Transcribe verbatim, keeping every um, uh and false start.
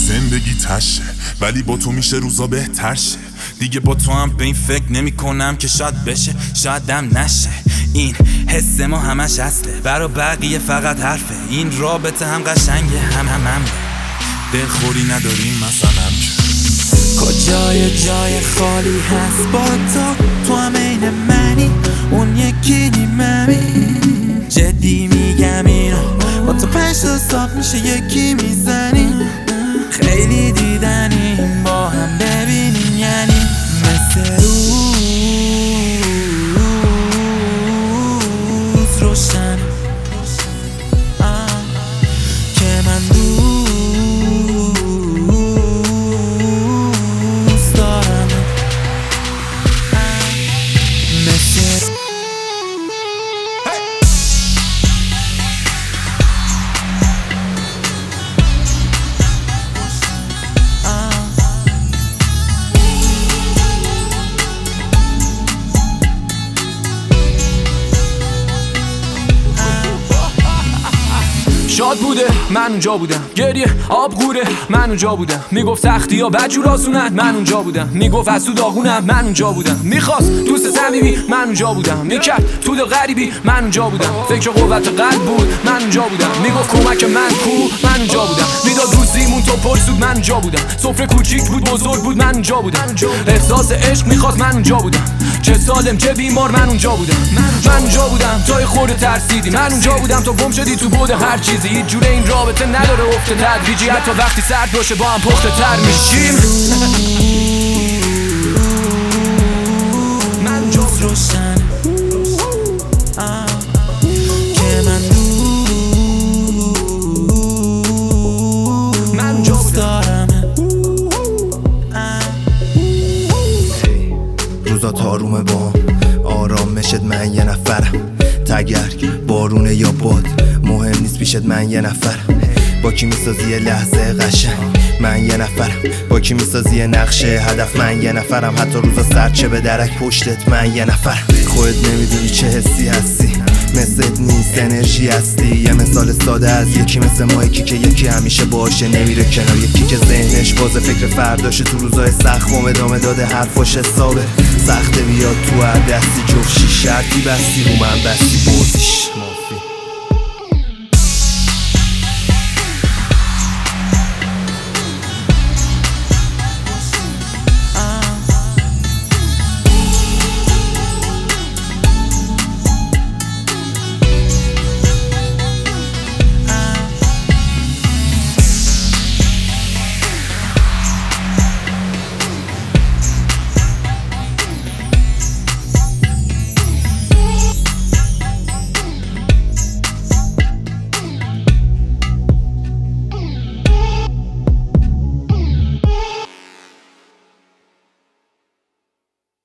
زندگی تشه ولی با تو میشه روزا بهتر شه. دیگه با تو هم به این فکر نمی کنم که شاید بشه شاید هم نشه. این حس ما همش اصله، برا بقیه فقط حرفه. این رابطه هم قشنگه هم هم هم دلخوری نداریم مثلا که کجای جای خالی هست با تو، تو هم این منی اون یکی نیممی. جدی میگم اینو با تو پنج تا صاف میشه یکی میزنی. خیلی دیدنیم با هم ببینیم یعنی مثل روز روشن که من دوست دارم مثل شاد بوده من اونجا بودم، گریه آب غوره من اونجا بودم. میگفت سختی ها بدجور آسونن من اونجا بودم. میگفت از تو داغونم من اونجا بودم. میخواست دوست صمیمی من اونجا بودم. میکرد تو دل غریبی من اونجا بودم. فکر قوت قلب بود من اونجا بودم. میگفت کمک من کو من اونجا بودم. میداد روزیمون تو پرسود من اونجا بودم. سفره کوچیک بود بزرگ بود من اونجا بودم. احساس عشق میخواست من اونجا بودم. چه سالم چه بیمار من اونجا بودم. من اونجا بودم تا خورده ترسیدی. من اونجا بودم تا گم شدی تو بود هر چیزی. هیچ جوره این رابطه نداره افت تدریجی. حتی وقتی سرد باشه با هم پخته تر میشیم. من جز روشن که من دوست دارم. روزا تارومه بام آرام مشد من یه نفرم. تگرگ بارونه یا باد مهم نیست پیشت من یه نفرم. با کی میسازی یه لحظه قشنگ من یه نفرم. با کی میسازی یه نقشه هدف من یه نفرم. حتی روزا سرچه به درک پشتت من یه نفرم. خودت نمیدونی چه حسی هستی، مثلت نیست انرژی هستی. یه مثال ساده از یکی مثل ما، یکی که یکی همیشه باشه نمیره کنار. یکی که ذهنش بازه فکر فرداشه تو روزای سخت و ادامه داده حرفاش حسابه. سخته بیاد تو هر دستی جفشی شرطی بستی رو من بستی بردیش.